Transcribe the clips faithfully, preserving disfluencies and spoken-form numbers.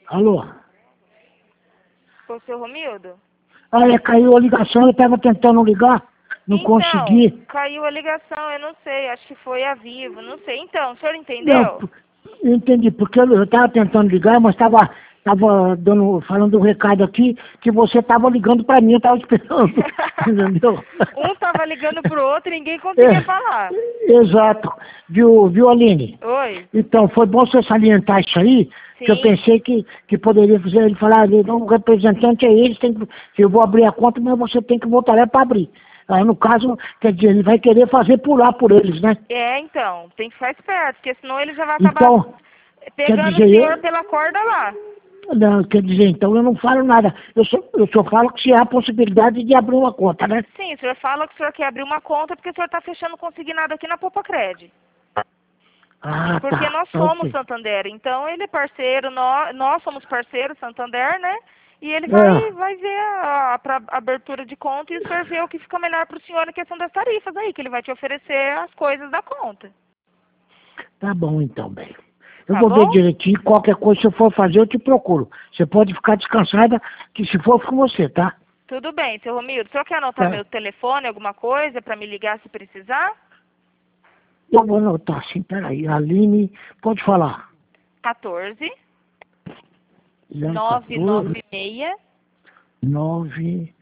Alô? Ô, seu Romildo? Olha, caiu a ligação, eu estava tentando ligar, não então, consegui. Caiu a ligação, eu não sei, acho que foi a Vivo, não sei. Então, o senhor Não, entendeu? eu entendi, porque eu estava tentando ligar, mas estava tava dando, falando um recado aqui que você estava ligando para mim, eu estava esperando, entendeu? Um tava ligando pro outro e ninguém conseguia É, falar. exato. Viu, viu, Aline? Oi? Então, foi bom você salientar isso aí, que eu Sim. pensei que, que poderia fazer ele falar, o representante é ele, tem que, eu vou abrir a conta, mas você tem que voltar lá para abrir. Aí, no caso, quer dizer, ele vai querer fazer pular por eles, né? É, então, tem que ficar esperto, porque senão ele já vai acabar Então, quer pegando o dizer, senhor eu, pela corda lá. não, quer dizer, então eu não falo nada. Eu só, eu só falo que se há a possibilidade de abrir uma conta, né? Sim, o senhor fala que o senhor quer abrir uma conta porque o senhor está fechando consignado aqui na Poupa Cred. Ah, Porque tá. nós Tá somos ok. Santander, então ele é parceiro, nós, nós somos parceiros Santander, né? E ele vai, É, vai ver a, a, pra- abertura de conta e o senhor vê o que fica melhor para o senhor na questão das tarifas aí, que ele vai te oferecer as coisas da conta. tá bom então, bem. Eu Tá vou ver bom? direitinho, qualquer coisa se eu for fazer, eu te procuro. Você pode ficar descansada, que se for com você, tá? Tudo bem, seu Romildo. O senhor quer anotar Tá. meu telefone, alguma coisa, para me ligar se precisar? Eu vou anotar sim, peraí. Aline, pode falar. quatorze, zero nove quatorze, nove seis, nove,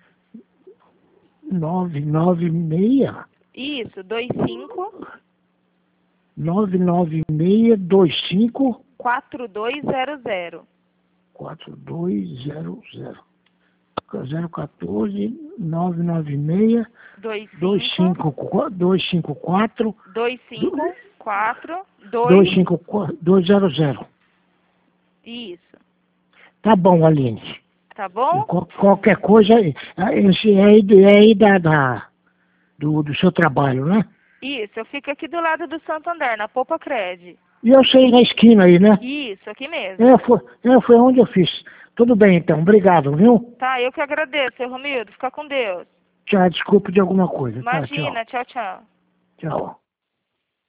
nove nove seis, isso, dois cinco, nove nove seis, dois cinco, quatro dois zero zero. quatro dois zero zero. zero quatorze, nove nove seis, dois dois cinco, cinco dois cinco quatro, dois cinco, quatro, dois dois, cinco quatro, dois zero zero. isso. Tá bom, Aline. Tá E bom? qual- qualquer coisa, é, esse é aí, é aí da, da- do, do seu trabalho, né? Isso, eu fico aqui do lado do Santander, na Poupa Cred. E eu sei na esquina aí, né? Isso, aqui mesmo. É, foi, é, foi onde eu fiz. Tudo bem, então. Obrigado, viu? Tá, eu que agradeço, seu Romildo. Fica com Deus. Tchau, desculpe de alguma coisa, tá? Tchau. Imagina, tchau, tchau. Tchau.